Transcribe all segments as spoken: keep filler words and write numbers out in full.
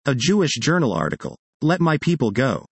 A Jewish journal article. Let My People Go.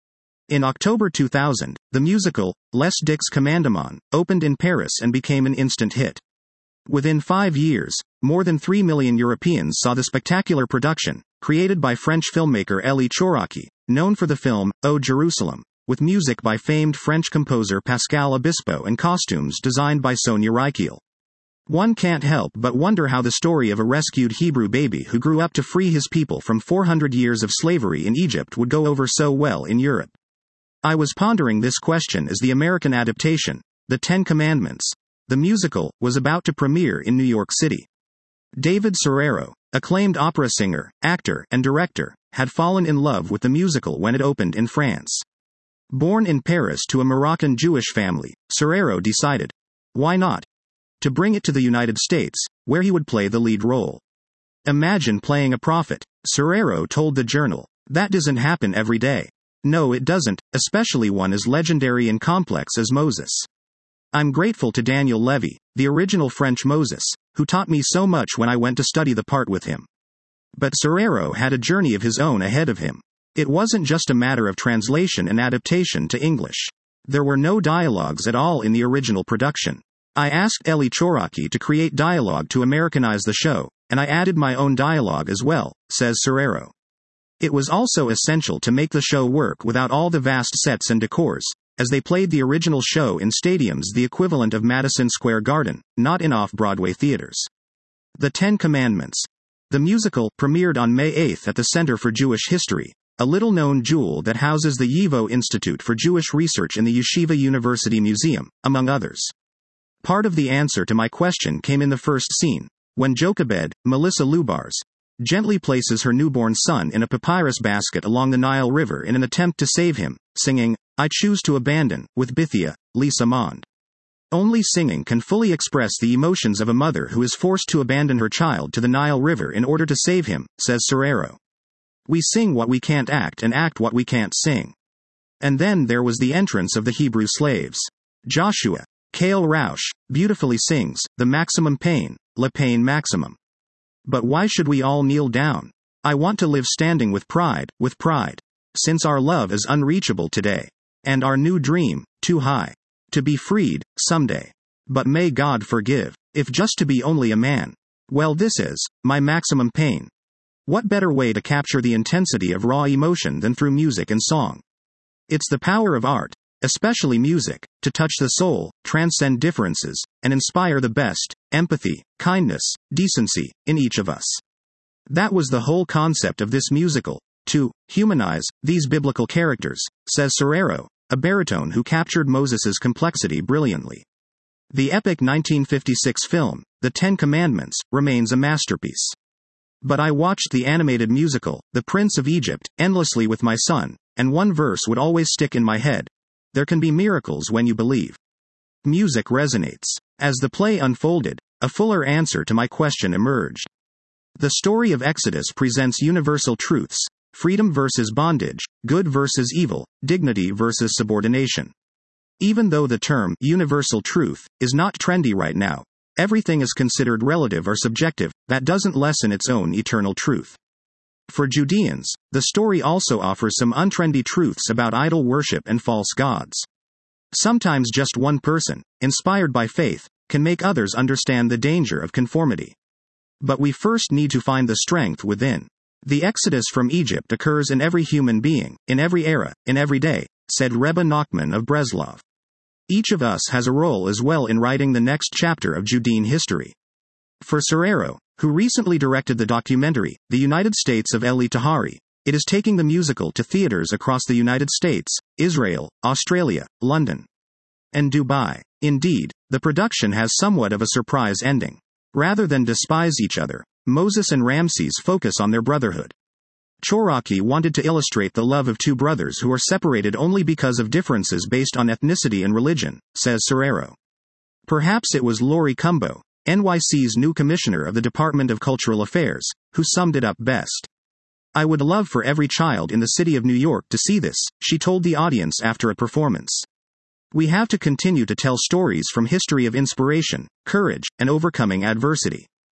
In October two thousand, the musical, Les Dix Commandements, opened in Paris and became an instant hit. Within five years, more than three million Europeans saw the spectacular production, created by French filmmaker Elie Chouraqui, known for the film, O Jerusalem, with music by famed French composer Pascal Obispo and costumes designed by Sonia Rykiel. One can't help but wonder how the story of a rescued Hebrew baby who grew up to free his people from four hundred years of slavery in Egypt would go over so well in Europe. I was pondering this question as the American adaptation, The Ten Commandments, the musical, was about to premiere in New York City. David Serero, acclaimed opera singer, actor, and director, had fallen in love with the musical when it opened in France. Born in Paris to a Moroccan Jewish family, Serero decided, why not, to bring it to the United States, where he would play the lead role. Imagine playing a prophet, Serero told the Journal. That doesn't happen every day. No, it doesn't, especially one as legendary and complex as Moses. I'm grateful to Daniel Levy, the original French Moses, who taught me so much when I went to study the part with him. But Serero had a journey of his own ahead of him. It wasn't just a matter of translation and adaptation to English. There were no dialogues at all in the original production. I asked Elie Chouraqui to create dialogue to Americanize the show, and I added my own dialogue as well, says Serero. It was also essential to make the show work without all the vast sets and decors, as they played the original show in stadiums the equivalent of Madison Square Garden, not in off-Broadway theaters. The Ten Commandments. The musical premiered on May eighth at the Center for Jewish History, a little-known jewel that houses the YIVO Institute for Jewish Research in the Yeshiva University Museum, among others. Part of the answer to my question came in the first scene, when Jochebed, Melissa Lubars, gently places her newborn son in a papyrus basket along the Nile River in an attempt to save him, singing, I Choose to Abandon, with Bithia, Lisa Mond. Only singing can fully express the emotions of a mother who is forced to abandon her child to the Nile River in order to save him, says Serero. We sing what we can't act and act what we can't sing. And then there was the entrance of the Hebrew slaves. Joshua, Kale Rausch, beautifully sings, the maximum pain, le pain maximum. But why should we all kneel down? I want to live standing with pride, with pride. Since our love is unreachable today. And our new dream, too high. To be freed, someday. But may God forgive, if just to be only a man. Well, this is, my maximum pain. What better way to capture the intensity of raw emotion than through music and song? It's the power of art, especially music, to touch the soul, transcend differences, and inspire the best, empathy, kindness, decency, in each of us. That was the whole concept of this musical, to humanize these biblical characters, says Serero, a baritone who captured Moses's complexity brilliantly. The epic nineteen fifty-six film, The Ten Commandments, remains a masterpiece. But I watched the animated musical, The Prince of Egypt, endlessly with my son, and one verse would always stick in my head. There can be miracles when you believe. Music resonates. As the play unfolded, a fuller answer to my question emerged. The story of Exodus presents universal truths, freedom versus bondage, good versus evil, dignity versus subordination. Even though the term universal truth is not trendy right now, everything is considered relative or subjective, that doesn't lessen its own eternal truth. For Judeans, the story also offers some untrendy truths about idol worship and false gods. Sometimes just one person, inspired by faith, can make others understand the danger of conformity. But we first need to find the strength within. The exodus from Egypt occurs in every human being, in every era, in every day, said Rebbe Nachman of Breslov. Each of us has a role as well in writing the next chapter of Judean history. For Serero, who recently directed the documentary, The United States of Elie Tahari, it is taking the musical to theaters across the United States, Israel, Australia, London, and Dubai. Indeed, the production has somewhat of a surprise ending. Rather than despise each other, Moses and Ramses focus on their brotherhood. Chouraqui wanted to illustrate the love of two brothers who are separated only because of differences based on ethnicity and religion, says Serero. Perhaps it was Lori Cumbo, N Y C's new commissioner of the Department of Cultural Affairs, who summed it up best. I would love for every child in the city of New York to see this, she told the audience after a performance. We have to continue to tell stories from history of inspiration, courage, and overcoming adversity.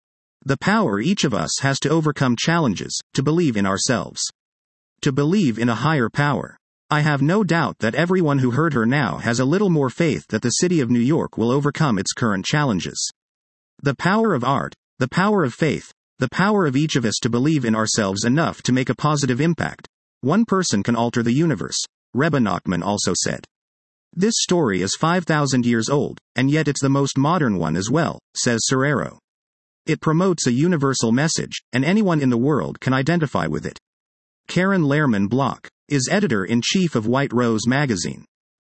The power each of us has to overcome challenges, to believe in ourselves. To believe in a higher power. I have no doubt that everyone who heard her now has a little more faith that the city of New York will overcome its current challenges. The power of art, the power of faith, the power of each of us to believe in ourselves enough to make a positive impact. One person can alter the universe, Rebbe Nachman also said. This story is five thousand years old, and yet it's the most modern one as well, says Serrero. It promotes a universal message, and anyone in the world can identify with it. Karen Lehrman Block is editor-in-chief of White Rose magazine.